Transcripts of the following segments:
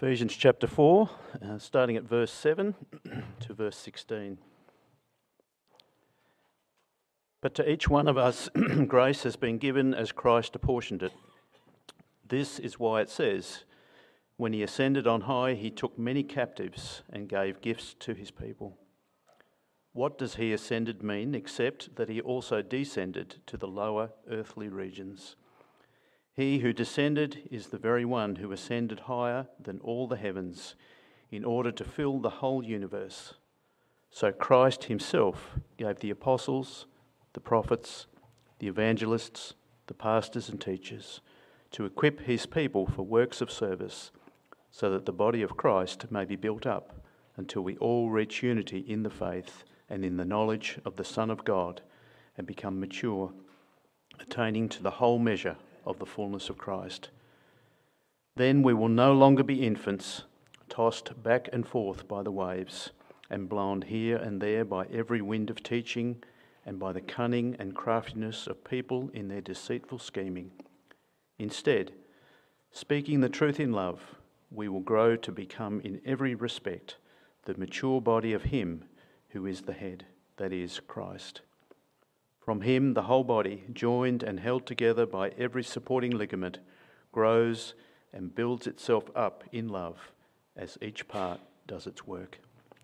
Ephesians chapter 4, starting at verse 7 to verse 16. But to each one of us grace has been given as Christ apportioned it. This is why it says, when he ascended on high, he took many captives and gave gifts to his people. What does he ascended mean except that he also descended to the lower earthly regions? He who descended is the very one who ascended higher than all the heavens in order to fill the whole universe. So Christ himself gave the apostles, the prophets, the evangelists, the pastors and teachers to equip his people for works of service so that the body of Christ may be built up until we all reach unity in the faith and in the knowledge of the Son of God and become mature, attaining to the whole measure of the fullness of Christ. Then we will no longer be infants, tossed back and forth by the waves, and blown here and there by every wind of teaching, and by the cunning and craftiness of people in their deceitful scheming. Instead, speaking the truth in love, we will grow to become in every respect the mature body of him who is the head, that is, Christ. From him, the whole body, joined and held together by every supporting ligament, grows and builds itself up in love as each part does its work.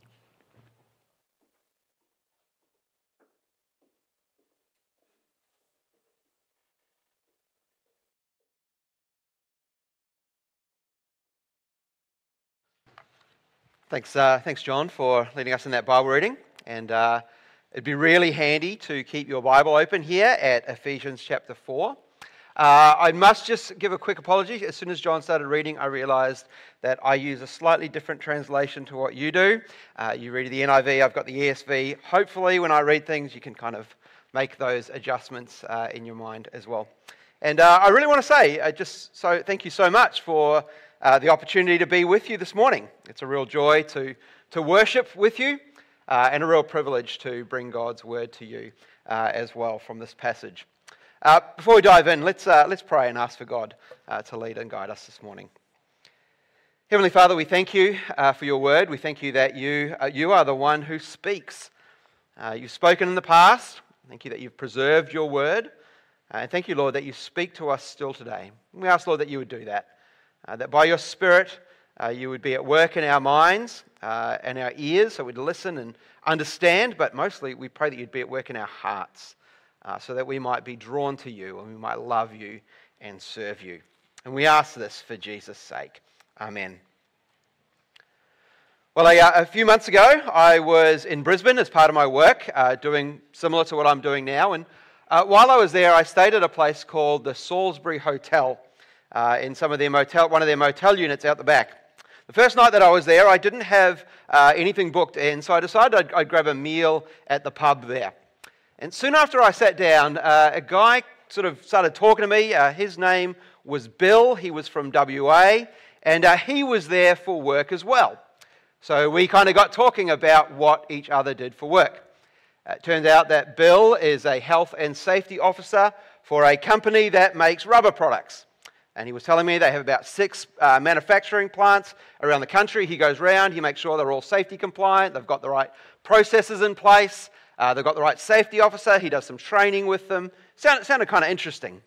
Thanks, John, for leading us in that Bible reading. And it'd be really handy to keep your Bible open here at Ephesians chapter 4. I must just give a quick apology. As soon as John started reading, I realised that I use a slightly different translation to what you do. You read the NIV, I've got the ESV. Hopefully, when I read things, you can kind of make those adjustments in your mind as well. And I really want to say, thank you so much for the opportunity to be with you this morning. It's a real joy to worship with you and a real privilege to bring God's word to you as well from this passage. Before we dive in, let's pray and ask for God to lead and guide us this morning. Heavenly Father, we thank you for your word. We thank you that you are the one who speaks. You've spoken in the past. Thank you that you've preserved your word. And thank you, Lord, that you speak to us still today. We ask, Lord, that you would do that. That by your Spirit you would be at work in our minds and our ears so we'd listen and understand, but mostly we pray that you'd be at work in our hearts so that we might be drawn to you and we might love you and serve you. And we ask this for Jesus' sake. Amen. Well, a few months ago I was in Brisbane as part of my work doing similar to what I'm doing now, and while I was there I stayed at a place called the Salisbury Hotel in one of their motel units out the back. The first night that I was there, I didn't have anything booked in, so I decided I'd grab a meal at the pub there. And soon after I sat down, a guy sort of started talking to me. His name was Bill. He was from WA, and he was there for work as well. So we kind of got talking about what each other did for work. It turns out that Bill is a health and safety officer for a company that makes rubber products. And he was telling me they have about 6 manufacturing plants around the country. He goes around, he makes sure they're all safety compliant, they've got the right processes in place, they've got the right safety officer, he does some training with them. Sounded kind of interesting.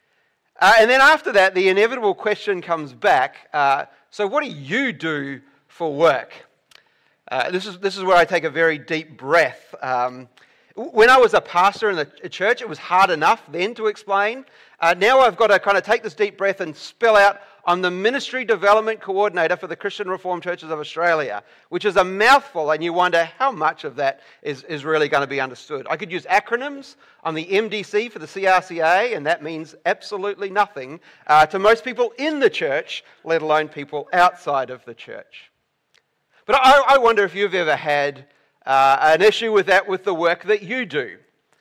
And then after that, the inevitable question comes back, so what do you do for work? This is where I take a very deep breath. When I was a pastor in the church, it was hard enough then to explain. Now I've got to kind of take this deep breath and spell out, I'm the Ministry Development Coordinator for the Christian Reformed Churches of Australia, which is a mouthful, and you wonder how much of that is really going to be understood. I could use acronyms. I'm the MDC for the CRCA, and that means absolutely nothing to most people in the church, let alone people outside of the church. But I wonder if you've ever had an issue with that with the work that you do.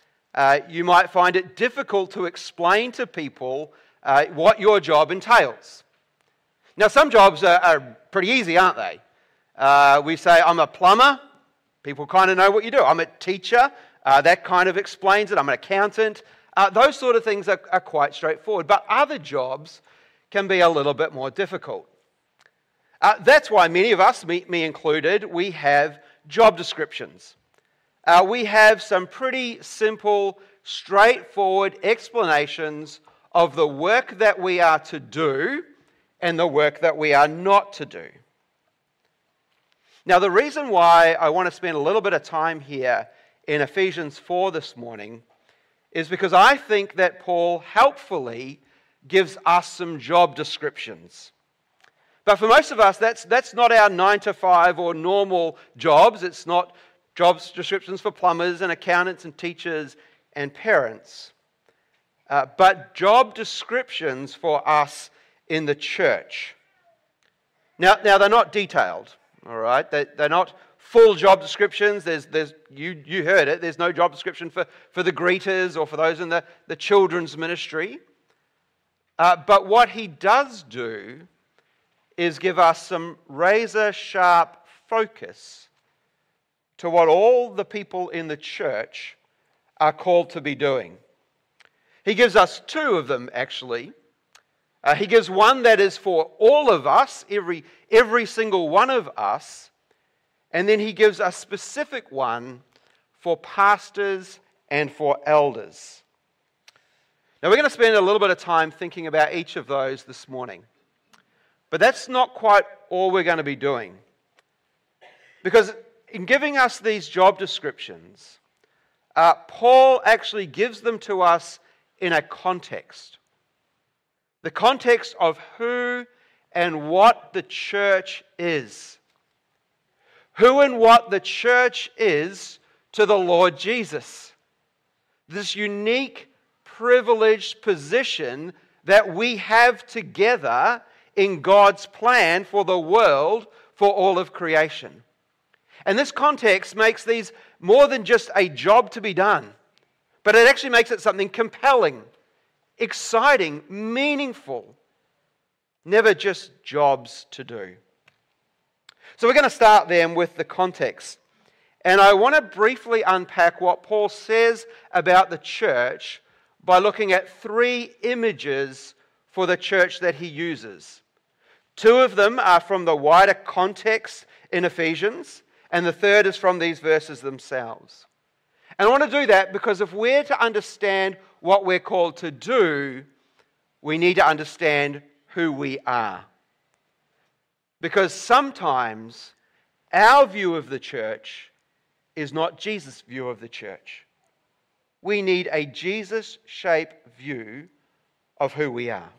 You might find it difficult to explain to people what your job entails. Now, some jobs are pretty easy, aren't they? We say, I'm a plumber. People kind of know what you do. I'm a teacher. That kind of explains it. I'm an accountant. Those sort of things are quite straightforward. But other jobs can be a little bit more difficult. That's why many of us, me included, we have job descriptions. We have some pretty simple, straightforward explanations of the work that we are to do and the work that we are not to do. Now, the reason why I want to spend a little bit of time here in Ephesians 4 this morning is because I think that Paul helpfully gives us some job descriptions. But for most of us, that's not our 9-to-5 or normal jobs. It's not job descriptions for plumbers and accountants and teachers and parents. But job descriptions for us in the church. Now they're not detailed, all right? They're not full job descriptions. You heard it. There's no job description for the greeters or for those in the children's ministry. But what he does do is give us some razor-sharp focus to what all the people in the church are called to be doing. He gives us two of them, actually. He gives one that is for all of us, every single one of us, and then he gives a specific one for pastors and for elders. Now, we're going to spend a little bit of time thinking about each of those this morning. But that's not quite all we're going to be doing. Because in giving us these job descriptions, Paul actually gives them to us in a context. The context of who and what the church is. Who and what the church is to the Lord Jesus. This unique, privileged position that we have together in God's plan for the world, for all of creation. And this context makes these more than just a job to be done, but it actually makes it something compelling, exciting, meaningful, never just jobs to do. So we're going to start then with the context. And I want to briefly unpack what Paul says about the church by looking at three images for the church that he uses. Two of them are from the wider context in Ephesians, and the third is from these verses themselves. And I want to do that because if we're to understand what we're called to do, we need to understand who we are. Because sometimes our view of the church is not Jesus' view of the church. We need a Jesus-shaped view of who we are.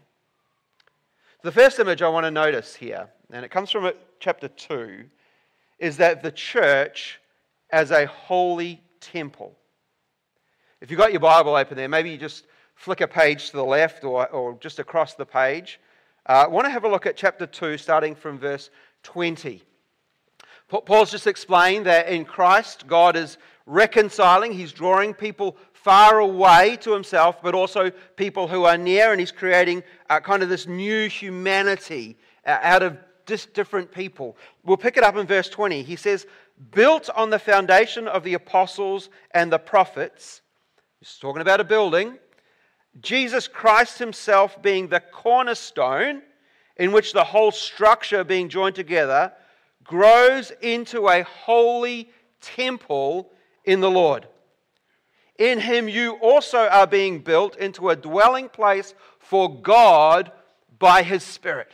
The first image I want to notice here, and it comes from chapter 2, is that the church as a holy temple. If you've got your Bible open there, maybe you just flick a page to the left or just across the page. I want to have a look at chapter 2, starting from verse 20. Paul's just explained that in Christ, God is reconciling. He's drawing people far away to himself, but also people who are near, and he's creating kind of this new humanity out of different people. We'll pick it up in verse 20. He says, built on the foundation of the apostles and the prophets, he's talking about a building, Jesus Christ himself being the cornerstone, in which the whole structure being joined together grows into a holy temple in the Lord. In him you also are being built into a dwelling place for God by his Spirit.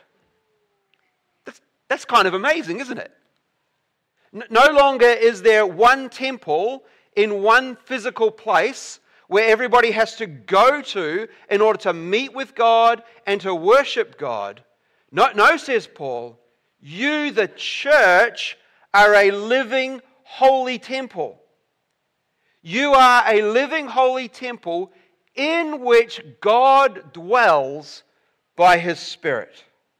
That's kind of amazing, isn't it? No longer is there one temple in one physical place where everybody has to go to in order to meet with God and to worship God. No, says Paul, you, the church, are a living, holy temple. You are a living, holy temple in which God dwells by his Spirit.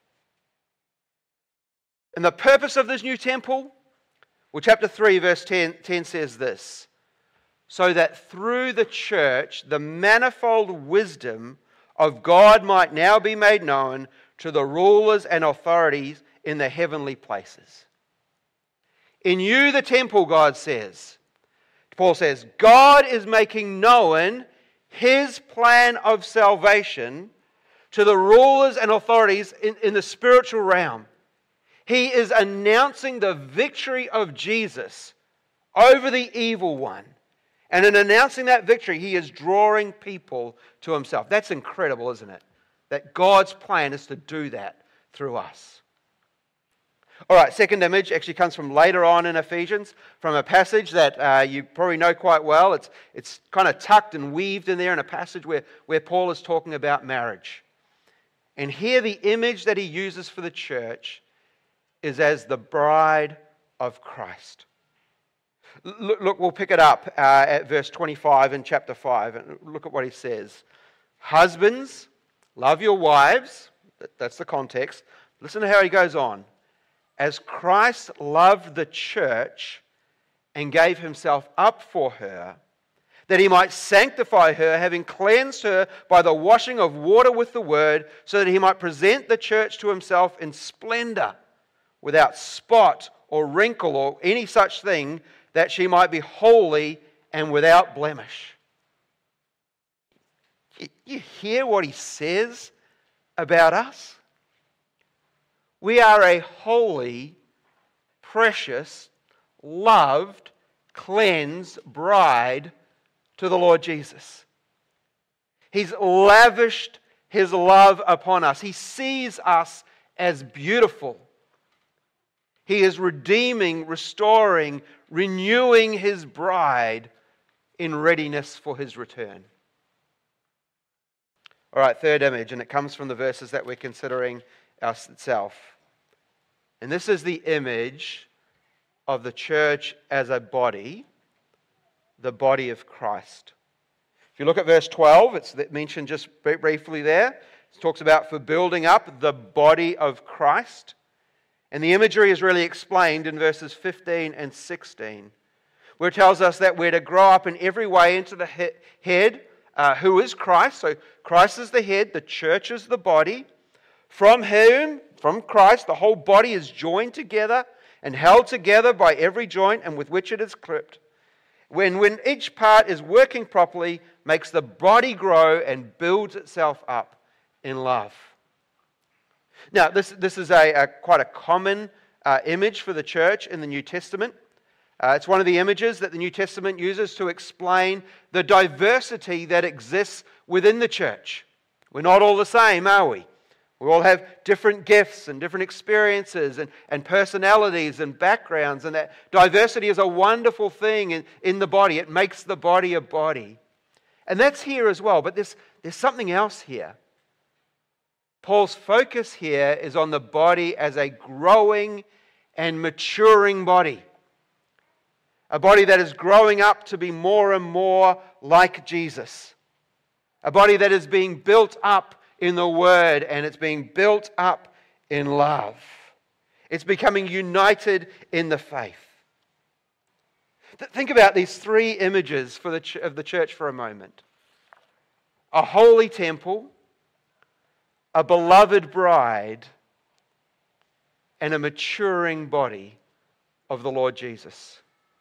And the purpose of this new temple? Well, chapter 3, verse 10 says this. So that through the church, the manifold wisdom of God might now be made known to the rulers and authorities in the heavenly places. In you, the temple, God says. Paul says, God is making known his plan of salvation to the rulers and authorities in the spiritual realm. He is announcing the victory of Jesus over the evil one. And in announcing that victory, he is drawing people to himself. That's incredible, isn't it? That God's plan is to do that through us. All right, second image actually comes from later on in Ephesians, from a passage that you probably know quite well. It's kind of tucked and weaved in there in a passage where Paul is talking about marriage. And here the image that he uses for the church is as the bride of Christ. Look, we'll pick it up at verse 25 in chapter 5, and look at what he says. Husbands, love your wives. That's the context. Listen to how he goes on. As Christ loved the church and gave himself up for her, that he might sanctify her, having cleansed her by the washing of water with the word, so that he might present the church to himself in splendor, without spot or wrinkle or any such thing, that she might be holy and without blemish. You hear what he says about us? We are a holy, precious, loved, cleansed bride to the Lord Jesus. He's lavished his love upon us. He sees us as beautiful. He is redeeming, restoring, renewing his bride in readiness for his return. All right, third image, and it comes from the verses that we're considering itself. And this is the image of the church as a body, the body of Christ. If you look at verse 12, it's mentioned just briefly there. It talks about for building up the body of Christ. And the imagery is really explained in verses 15 and 16, where it tells us that we're to grow up in every way into the head, who is Christ. So Christ is the head, the church is the body, from whom, from Christ, the whole body is joined together and held together by every joint and with which it is clipped. When each part is working properly, makes the body grow and builds itself up in love. Now, this is quite a common image for the church in the New Testament. It's one of the images that the New Testament uses to explain the diversity that exists within the church. We're not all the same, are we? We all have different gifts and different experiences and personalities and backgrounds, and that diversity is a wonderful thing in the body. It makes the body a body. And that's here as well, but there's something else here. Paul's focus here is on the body as a growing and maturing body. A body that is growing up to be more and more like Jesus. A body that is being built up in the Word and it's being built up in love. It's becoming united in the faith. Think about these three images of the church for a moment. A holy temple, a beloved bride, and a maturing body of the Lord Jesus.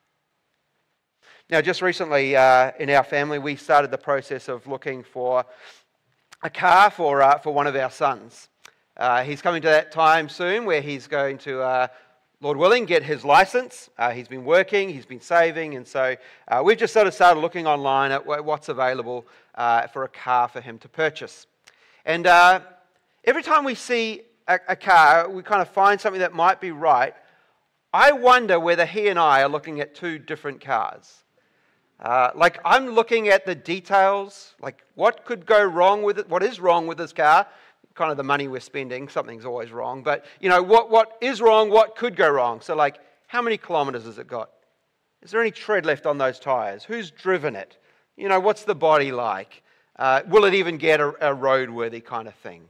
Now, just recently in our family, we started the process of looking for a car for one of our sons. He's coming to that time soon where he's going to, Lord willing, get his license. He's been working, he's been saving, and so we've just sort of started looking online at what's available for a car for him to purchase. And every time we see a car, we kind of find something that might be right. I wonder whether he and I are looking at two different cars. Like I'm looking at the details, like what could go wrong with it, what is wrong with this car, kind of the money we're spending, something's always wrong, but you know, what is wrong, what could go wrong. So like, how many kilometers has it got? Is there any tread left on those tires? Who's driven it? You know, what's the body like? Will it even get a roadworthy kind of thing?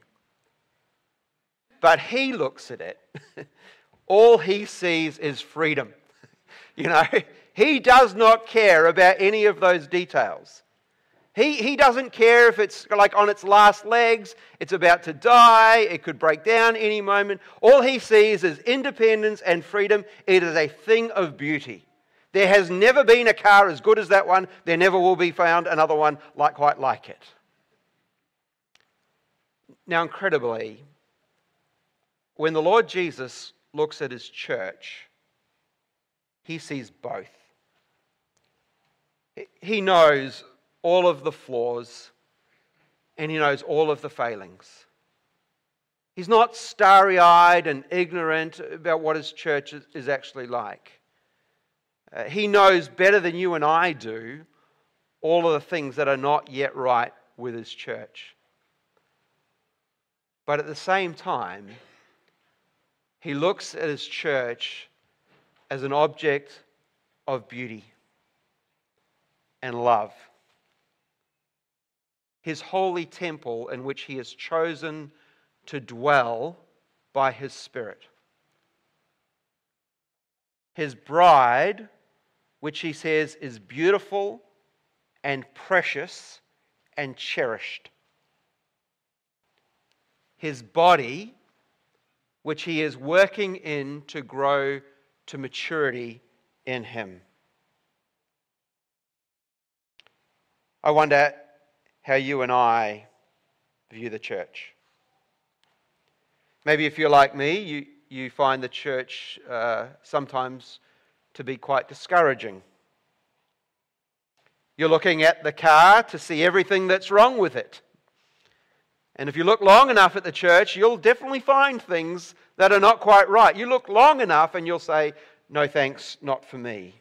But he looks at it, all he sees is freedom. You know, he does not care about any of those details. He doesn't care if it's like on its last legs, it's about to die, it could break down any moment. All he sees is independence and freedom. It is a thing of beauty. There has never been a car as good as that one. There never will be found another one quite like it. Now, incredibly, when the Lord Jesus looks at his church, he sees both. He knows all of the flaws and he knows all of the failings. He's not starry-eyed and ignorant about what his church is actually like. He knows better than you and I do all of the things that are not yet right with his church. But at the same time, he looks at his church as an object of beauty and love. His holy temple in which he has chosen to dwell by his Spirit. His bride, which he says is beautiful and precious and cherished. His body, which he is working in to grow to maturity in him. I wonder how you and I view the church. Maybe if you're like me, you find the church sometimes to be quite discouraging. You're looking at the car to see everything that's wrong with it. And if you look long enough at the church, you'll definitely find things that are not quite right. You look long enough and you'll say, no thanks, not for me.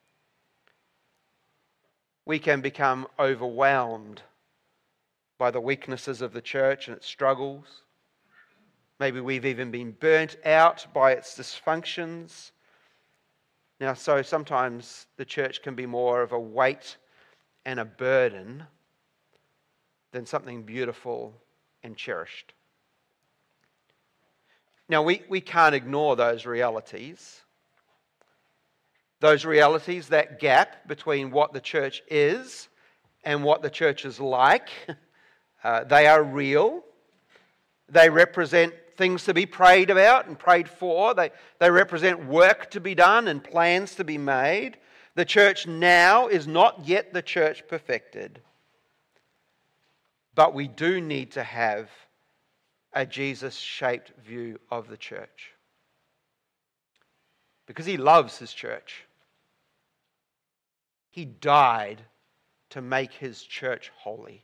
We can become overwhelmed by the weaknesses of the church and its struggles. Maybe we've even been burnt out by its dysfunctions. Now, so sometimes the church can be more of a weight and a burden than something beautiful and cherished. Now, we can't ignore those realities. Those realities, that gap between what the church is and what the church is like, they are real. They represent things to be prayed about and prayed for. They represent work to be done and plans to be made. The church now is not yet the church perfected. But we do need to have a Jesus-shaped view of the church. Because he loves his church. He died to make his church holy.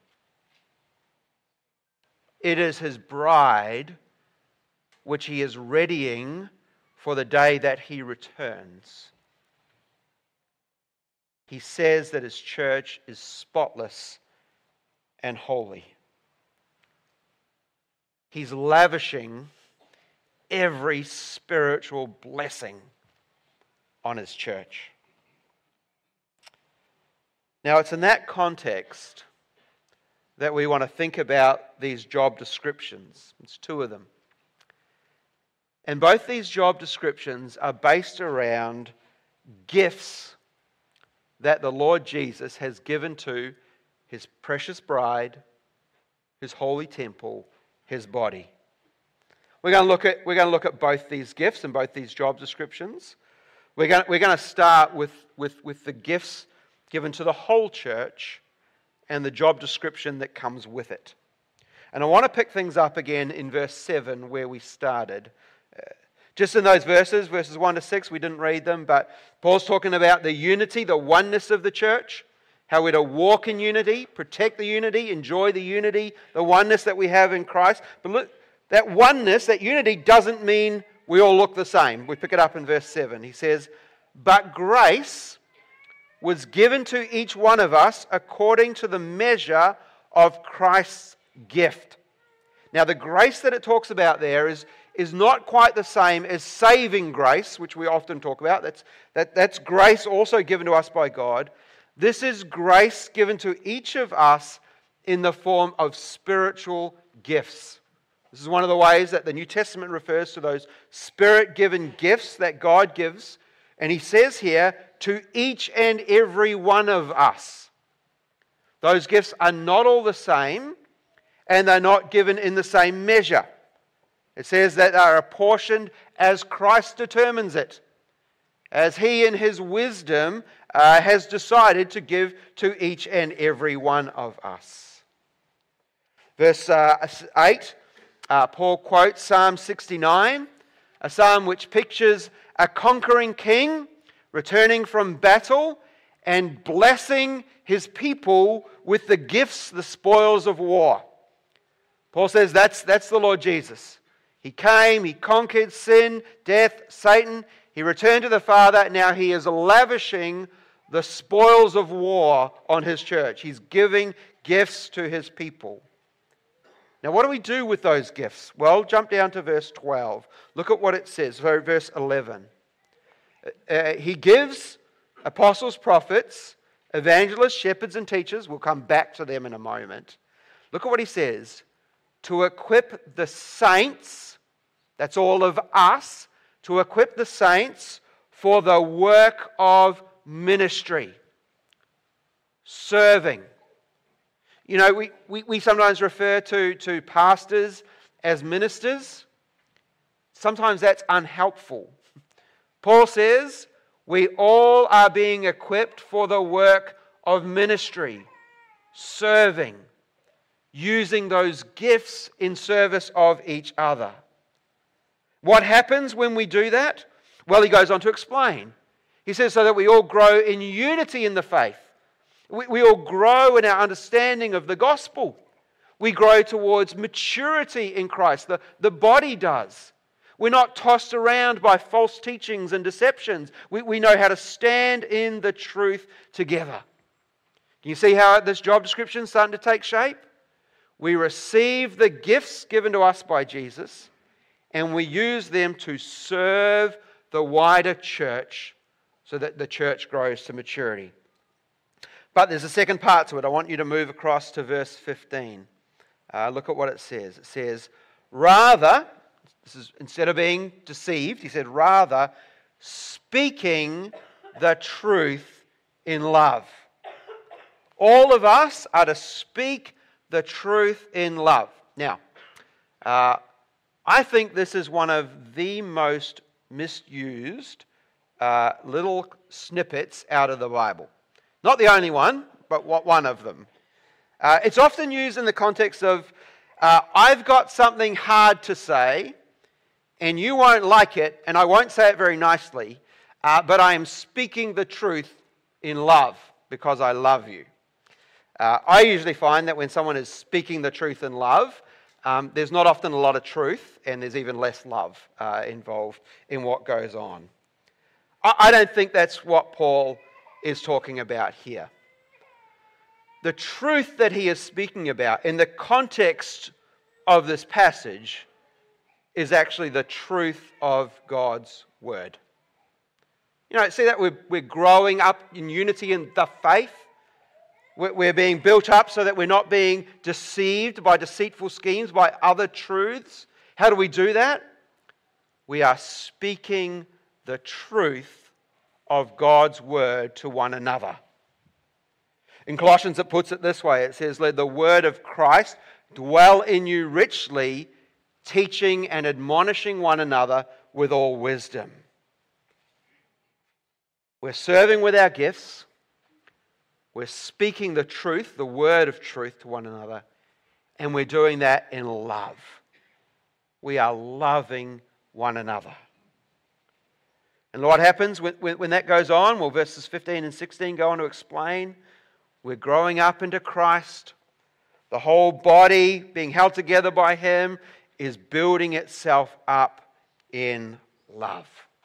It is his bride which he is readying for the day that he returns. He says that his church is spotless and holy. He's lavishing every spiritual blessing on his church. Now, it's in that context that we want to think about these job descriptions. It's two of them. And both these job descriptions are based around gifts that the Lord Jesus has given to his precious bride, his holy temple, his body. We're going to look at both these gifts and both these job descriptions. We're going to start with the gifts given to the whole church and the job description that comes with it. And I want to pick things up again in verse 7 where we started. Just in those verses 1 to 6, we didn't read them, but Paul's talking about the unity, the oneness of the church, how we're to walk in unity, protect the unity, enjoy the unity, the oneness that we have in Christ. But look, that oneness, that unity doesn't mean we all look the same. We pick it up in verse 7. He says, "But grace was given to each one of us according to the measure of Christ's gift." Now, the grace that it talks about there is not quite the same as saving grace, which we often talk about. That's grace also given to us by God. This is grace given to each of us in the form of spiritual gifts. This is one of the ways that the New Testament refers to those Spirit-given gifts that God gives. And he says here, to each and every one of us. Those gifts are not all the same, and they're not given in the same measure. It says that they are apportioned as Christ determines it, as he in his wisdom has decided to give to each and every one of us. Verse 8, Paul quotes Psalm 69, a psalm which pictures a conquering king returning from battle and blessing his people with the gifts, the spoils of war. Paul says that's the Lord Jesus. He came, he conquered sin, death, Satan. He returned to the Father. Now he is lavishing the spoils of war on his church. He's giving gifts to his people. Now, what do we do with those gifts? Well, jump down to verse 12. Look at what it says, so verse 11. He gives apostles, prophets, evangelists, shepherds, and teachers. We'll come back to them in a moment. Look at what he says. To equip the saints, that's all of us, to equip the saints for the work of ministry, serving. You know, we sometimes refer to pastors as ministers. Sometimes that's unhelpful. Paul says we all are being equipped for the work of ministry, serving, using those gifts in service of each other. What happens when we do that? Well, he goes on to explain. He says so that we all grow in unity in the faith. We all grow in our understanding of the gospel. We grow towards maturity in Christ. The body does. We're not tossed around by false teachings and deceptions. We know how to stand in the truth together. Can you see how this job description is starting to take shape? We receive the gifts given to us by Jesus, and we use them to serve the wider church so that the church grows to maturity. But there's a second part to it. I want you to move across to verse 15. Look at what it says. It says, rather, this is instead of being deceived, he said, rather, speaking the truth in love. All of us are to speak the truth in love. Now, I think this is one of the most misused little snippets out of the Bible. Not the only one, but one of them. It's often used in the context of, I've got something hard to say, and you won't like it, and I won't say it very nicely, but I am speaking the truth in love because I love you. I usually find that when someone is speaking the truth in love, there's not often a lot of truth, and there's even less love involved in what goes on. I don't think that's what Paul is talking about here. The truth that he is speaking about in the context of this passage is actually the truth of God's word. You know, see that we're growing up in unity in the faith. We're being built up so that we're not being deceived by deceitful schemes, by other truths. How do we do that? We are speaking the truth of God's word to one another. In Colossians it puts it this way. It says, let the word of Christ dwell in you richly, teaching and admonishing one another with all wisdom. We're serving with our gifts. We're speaking the truth, the word of truth to one another. And we're doing that in love. We are loving one another. And what happens when that goes on? Well, verses 15 and 16 go on to explain. We're growing up into Christ. The whole body, being held together by Him, is building itself up in love.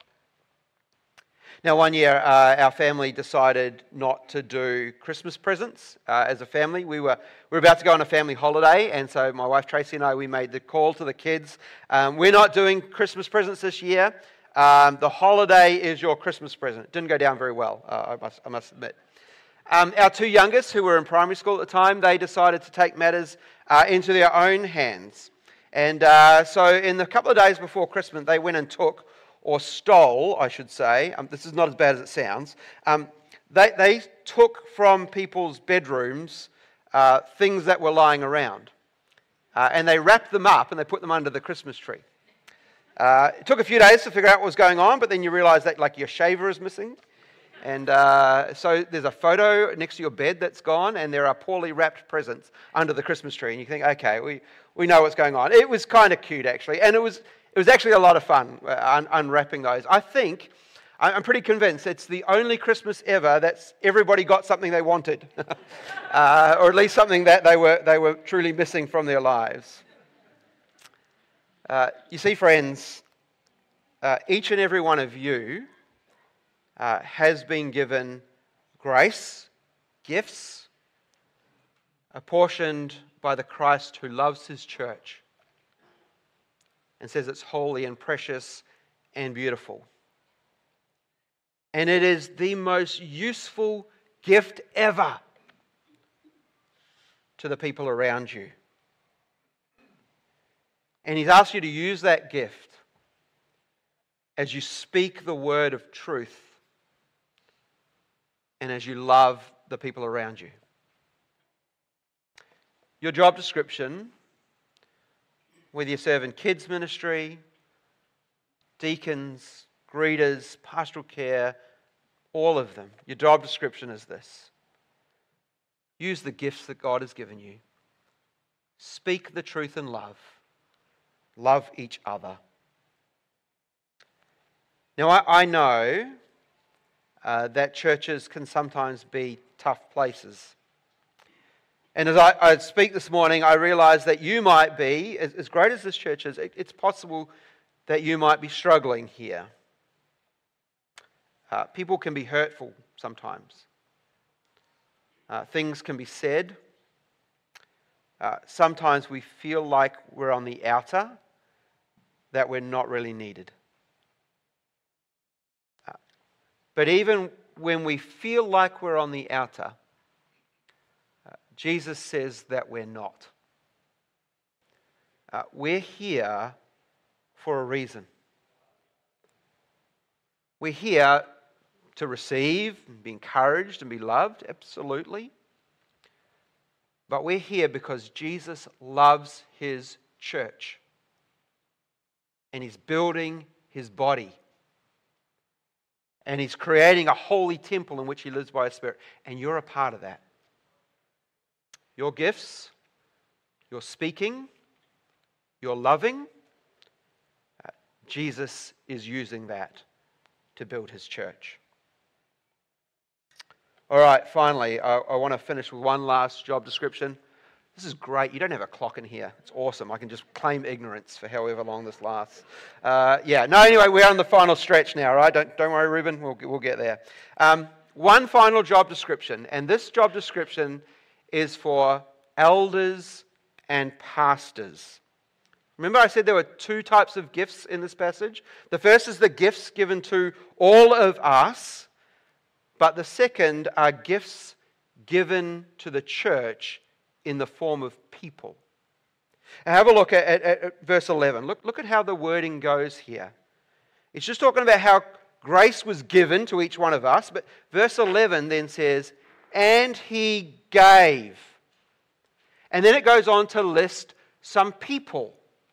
Now, one year, our family decided not to do Christmas presents as a family. We were about to go on a family holiday, and so my wife Tracy and I, we made the call to the kids. We're not doing Christmas presents this year. The holiday is your Christmas present. It didn't go down very well, I must admit. Our two youngest, who were in primary school at the time, they decided to take matters into their own hands. And so in the couple of days before Christmas, they went and took, or stole, I should say, this is not as bad as it sounds, they took from people's bedrooms things that were lying around. And they wrapped them up and they put them under the Christmas tree. It took a few days to figure out what was going on, but then you realise that like your shaver is missing. And so there's a photo next to your bed that's gone, and there are poorly wrapped presents under the Christmas tree. And you think, okay, we know what's going on. It was kind of cute, actually. And it was It was actually a lot of fun unwrapping those. I'm pretty convinced it's the only Christmas ever that everybody got something they wanted, or at least something that they were truly missing from their lives. You see, friends, each and every one of you has been given grace, gifts, apportioned by the Christ who loves his church and says it's holy and precious and beautiful. And it is the most useful gift ever to the people around you. And he's asked you to use that gift as you speak the word of truth and as you love the people around you. Your job description, whether you serve in kids ministry, deacons, greeters, pastoral care, all of them, your job description is this. Use the gifts that God has given you. Speak the truth in love. Love each other. Now, I know that churches can sometimes be tough places. And as I speak this morning, I realize that you might be, as great as this church is, it's possible that you might be struggling here. People can be hurtful sometimes. Things can be said. Sometimes we feel like we're on the outer, that we're not really needed. But even when we feel like we're on the outer, Jesus says that we're not. We're here for a reason. We're here to receive and be encouraged and be loved, absolutely. But we're here because Jesus loves his church. And he's building his body. And he's creating a holy temple in which he lives by his Spirit. And you're a part of that. Your gifts, your speaking, your loving, Jesus is using that to build his church. All right, finally, I want to finish with one last job description. This is great. You don't have a clock in here. It's awesome. I can just claim ignorance for however long this lasts. Anyway, we're on the final stretch now, right? Don't worry, Ruben. We'll get there. One final job description, and this job description is for elders and pastors. Remember I said there were two types of gifts in this passage? The first is the gifts given to all of us, but the second are gifts given to the church in the form of people. Now have a look at verse 11. Look at how the wording goes here. It's just talking about how grace was given to each one of us, but verse 11 then says, and he gave. And then it goes on to list some people.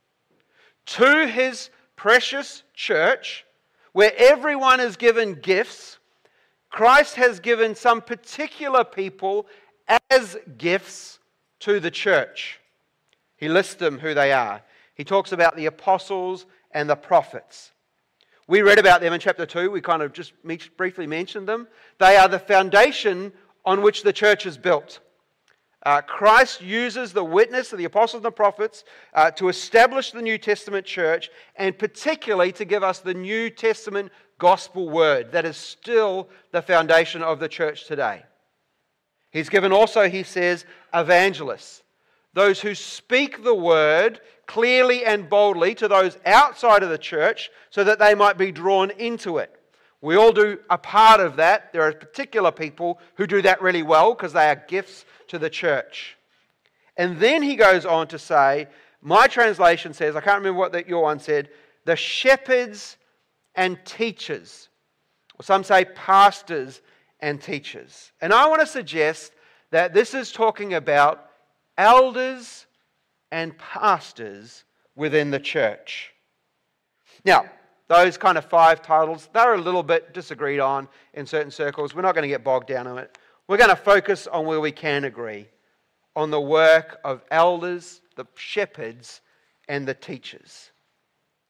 To his precious church, where everyone is given gifts, Christ has given some particular people as gifts to the church. He lists them who they are. He talks about the apostles and the prophets. We read about them in chapter 2. We kind of just briefly mentioned them. They are the foundation on which the church is built. Christ uses the witness of the apostles and the prophets to establish the New Testament church, and particularly to give us the New Testament gospel word that is still the foundation of the church today. He's given also, he says, evangelists, those who speak the word clearly and boldly to those outside of the church so that they might be drawn into it. We all do a part of that. There are particular people who do that really well because they are gifts to the church. And then he goes on to say, my translation says, I can't remember what your one said, the shepherds and teachers. Or some say pastors and teachers. And I want to suggest that this is talking about elders and pastors within the church. Now, those kind of 5 titles, they're a little bit disagreed on in certain circles. We're not going to get bogged down on it. We're going to focus on where we can agree, on the work of elders, the shepherds, and the teachers.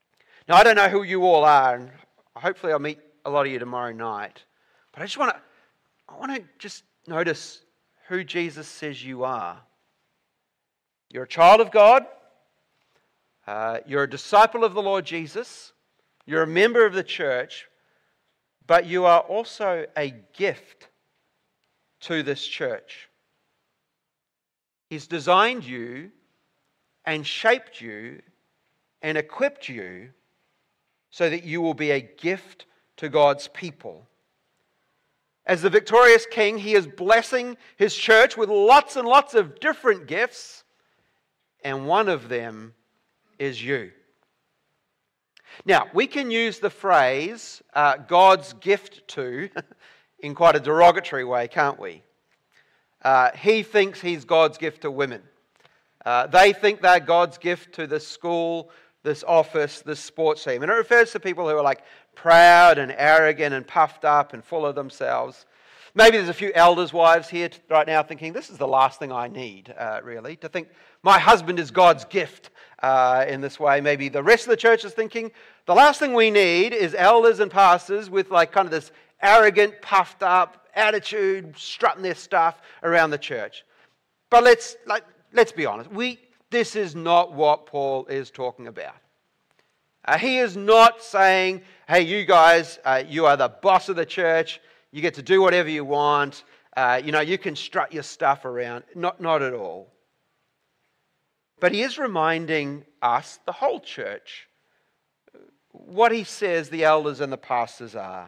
Now, I don't know who you all are, and hopefully I'll meet a lot of you tomorrow night. But I want to just notice who Jesus says you are. You're a child of God. You're a disciple of the Lord Jesus. You're a member of the church. But you are also a gift to this church. He's designed you and shaped you and equipped you so that you will be a gift to God's people. As the victorious King, He is blessing His church with lots and lots of different gifts, and one of them is you. Now, we can use the phrase God's gift to in quite a derogatory way, can't we? He thinks he's God's gift to women. They think they're God's gift to this school, this office, this sports team. And it refers to people who are like proud and arrogant and puffed up and full of themselves. Maybe there's a few elders' wives here right now thinking, this is the last thing I need, really, to think my husband is God's gift in this way. Maybe the rest of the church is thinking, the last thing we need is elders and pastors with like kind of this arrogant, puffed up attitude, strutting their stuff around the church. But let's be honest. This is not what Paul is talking about. He is not saying, hey, you guys, you are the boss of the church. You get to do whatever you want. You can strut your stuff around. Not at all. But he is reminding us, the whole church, what he says the elders and the pastors are.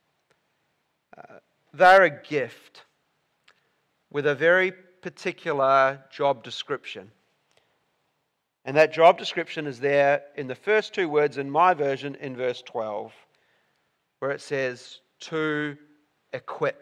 They're a gift with a very particular job description. And that job description is there in the first two words in my version in verse 12, where it says, to equip.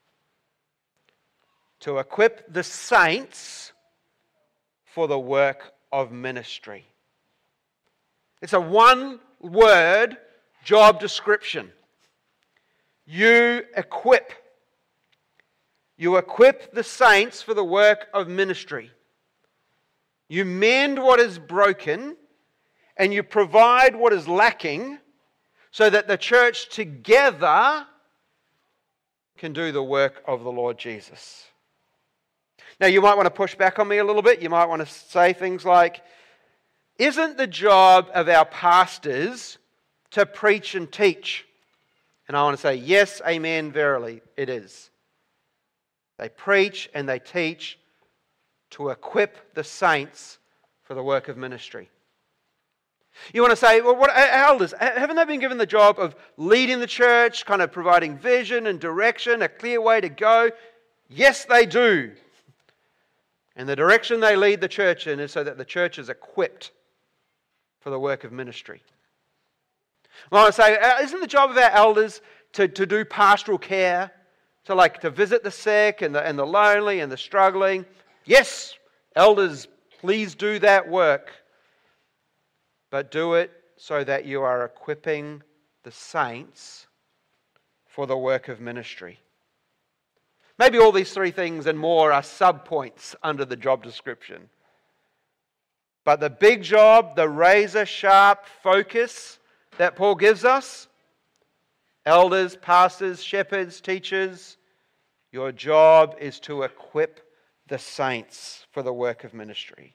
To equip the saints for the work of ministry. It's a one-word job description. You equip. You equip the saints for the work of ministry. You mend what is broken and you provide what is lacking so that the church together can do the work of the Lord Jesus. Now, you might want to push back on me a little bit. You might want to say things like, isn't the job of our pastors to preach and teach? And I want to say, yes, amen, verily, it is. They preach and they teach to equip the saints for the work of ministry. You want to say, well, what elders, haven't they been given the job of leading the church, kind of providing vision and direction, a clear way to go? Yes, they do. And the direction they lead the church in is so that the church is equipped for the work of ministry. Well, I want to say, isn't the job of our elders to do pastoral care, to visit the sick and the lonely and the struggling? Yes, elders, please do that work. But do it so that you are equipping the saints for the work of ministry. Maybe all these three things and more are sub-points under the job description. But the big job, the razor-sharp focus that Paul gives us, elders, pastors, shepherds, teachers, your job is to equip the saints for the work of ministry.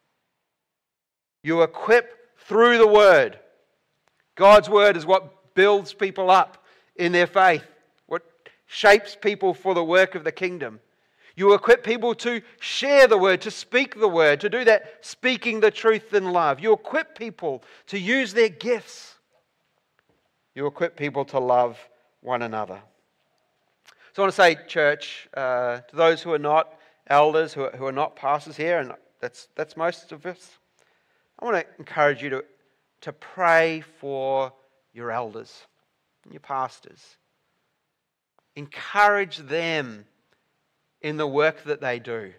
You equip through the Word. God's Word is what builds people up in their faith, what shapes people for the work of the kingdom. You equip people to share the Word, to speak the Word, to do that speaking the truth in love. You equip people to use their gifts. You equip people to love one another. So I want to say, church, to those who are not elders, who are not pastors here, and that's most of us, I want to encourage you to pray for your elders and your pastors. Encourage them in the work that they do.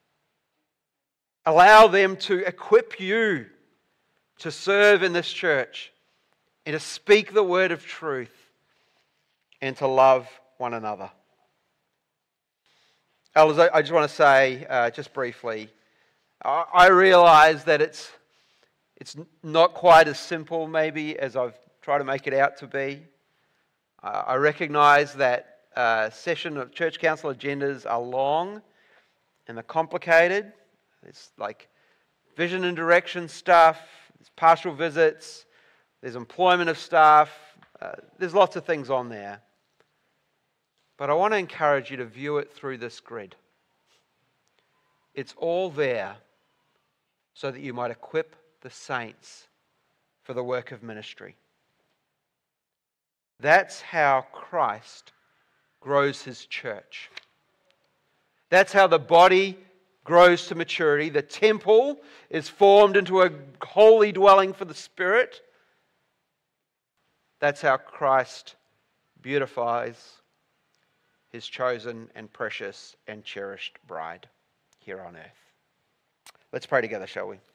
Allow them to equip you to serve in this church and to speak the word of truth and to love one another. Elders, I just want to say, just briefly, I realize that It's not quite as simple, maybe, as I've tried to make it out to be. I recognize that session of church council agendas are long and they're complicated. It's like vision and direction stuff, there's pastoral visits, there's employment of staff, there's lots of things on there. But I want to encourage you to view it through this grid. It's all there so that you might equip the saints for the work of ministry. That's how Christ grows his church. That's how the body grows to maturity. The temple is formed into a holy dwelling for the Spirit. That's how Christ beautifies his chosen and precious and cherished bride here on earth. Let's pray together, shall we?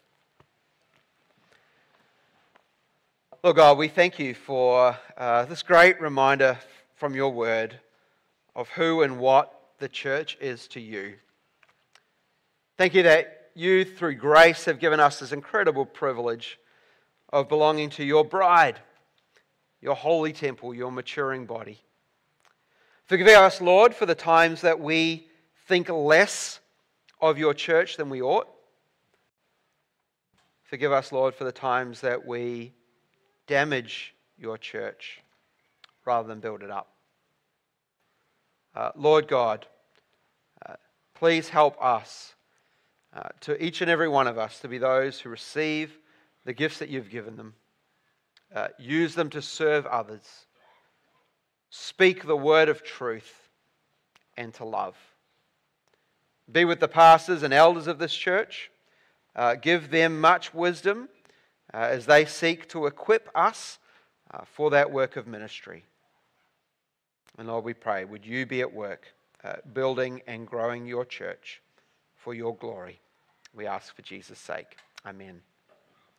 Lord God, we thank you for this great reminder from your word of who and what the church is to you. Thank you that you, through grace, have given us this incredible privilege of belonging to your bride, your holy temple, your maturing body. Forgive us, Lord, for the times that we think less of your church than we ought. Forgive us, Lord, for the times that we damage your church rather than build it up. Lord God, please help us, to each and every one of us, to be those who receive the gifts that you've given them. Use them to serve others. Speak the word of truth and to love. Be with the pastors and elders of this church. Give them much wisdom as they seek to equip us for that work of ministry. And Lord, we pray, would you be at work building and growing your church for your glory? We ask for Jesus' sake. Amen.